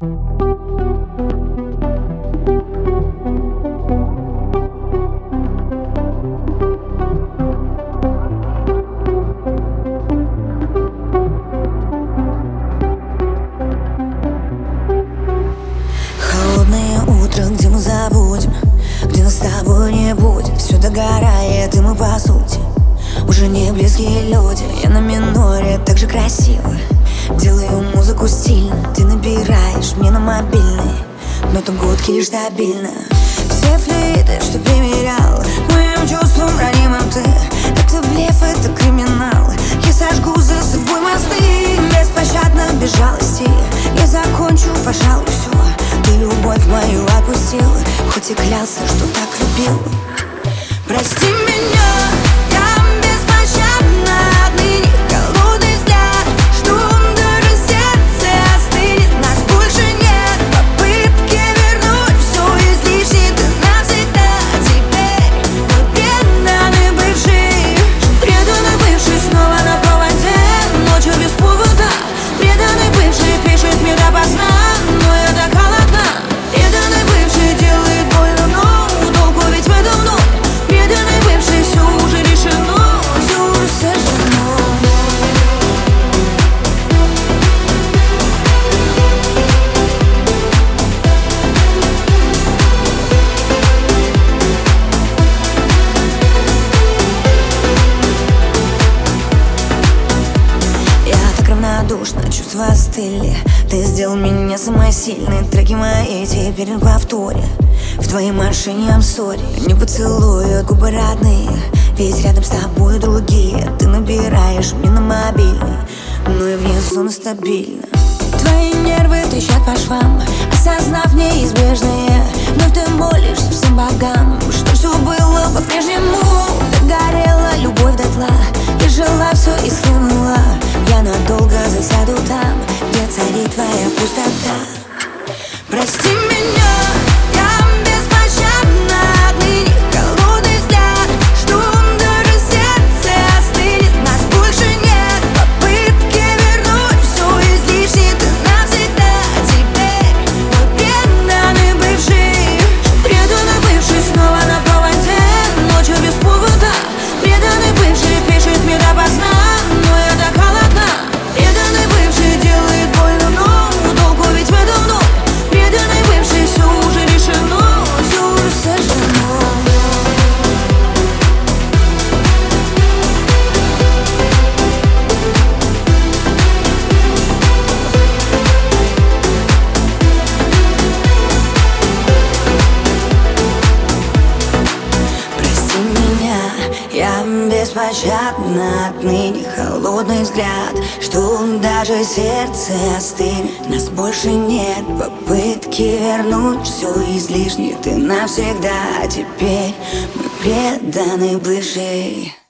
Холодное утро, где мы забудем, где нас с тобой не будет. Все догорает, и мы по сути уже не близкие люди. Я на миноре, так же красиво делаю музыку стильно. Ты набираешь мне на мобильный, но там гудки лишь стабильно. Все флейты, что примерял моим чувствам ранимым ты, это блеф, это криминал. Я сожгу за собой мосты, беспощадно, без жалости. Я закончу, пожалуй, все. Ты любовь мою отпустил, хоть и клялся, что так любил. Прости меня, я беспощадна, отныне холодный взгляд, что даже сердце остынет. Нас больше нет, попытки вернуть все излишне, ты навсегда. Теперь мы преданный бывший снова на проводе, ночью без повода. Преданный бывший пишет мне допоздна, но я так холодна. Преданный бывший делает больно, но толку ведь в этом ноль. Преданный бывший, все уже решено, все уже сожжено. Я так равнодушна, чувства остыли. Ты сделал меня самой сильной. Треки мои теперь в повторе. В твоей машине I'm sorry. Не поцелуют губы родные, ведь рядом с тобой другие. Ты набираешь мне на мобильный, но и вне зоны стабильно. Твои нервы трещат по швам, осознав неизбежное. Вновь ты молишься всем богам, что все было по-прежнему. Догорела любовь дотла, я жила, все и схлынула. Я надолго засяду там, где царит твоя пустота. Прости меня, я беспощадна, отныне холодный взгляд, что даже сердце остынет. Нас больше нет, попытки вернуть все излишне, ты навсегда. Теперь мы преданный бывший снова на проводе, ночью без повода. Преданный бывший пишет мне допоздна, но я так холодна. Преданный бывший делает больно, но толку ведь в этом ноль. Преданный бывший, все уже решено, все уже сожжено. Прости меня, я беспощадна, отныне холодный взгляд, что даже сердце остынет. Нас больше нет, попытки вернуть все излишне, ты навсегда. Теперь мы преданный бывший.